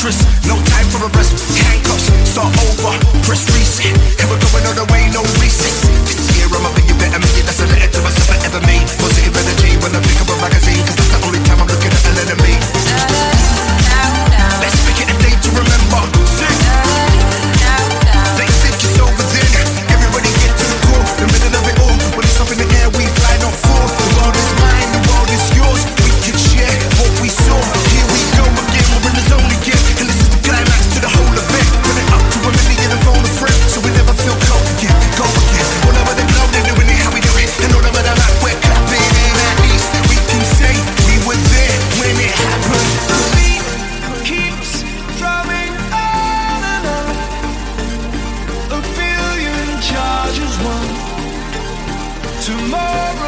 mattress. No time for a rest. Handcuffs, start over, press reset. And we're going all the way, no recess. This year I'ma be a better me. That's a letter to myself I ever made. Positive energy when I pick up a magazine, cause that's the only time I'm looking at an enemy. Let's make it a day to remember. Sing. They think it's over then. Everybody get to the core. The middle of it all. When it's up in the air, we fly not fall. The world is mine, the world is yours. We can share what we saw. Here we go again, we're in the zone again. And this is the climax to the whole event. Put it up to a million and phone a friend, so we never feel cold again. Go again. All over the globe, they're doing it how we do it. And all over the map, we're clapping. And at least we can say we were there when it happened. The beat keeps drumming on and on. A billion charges won. Tomorrow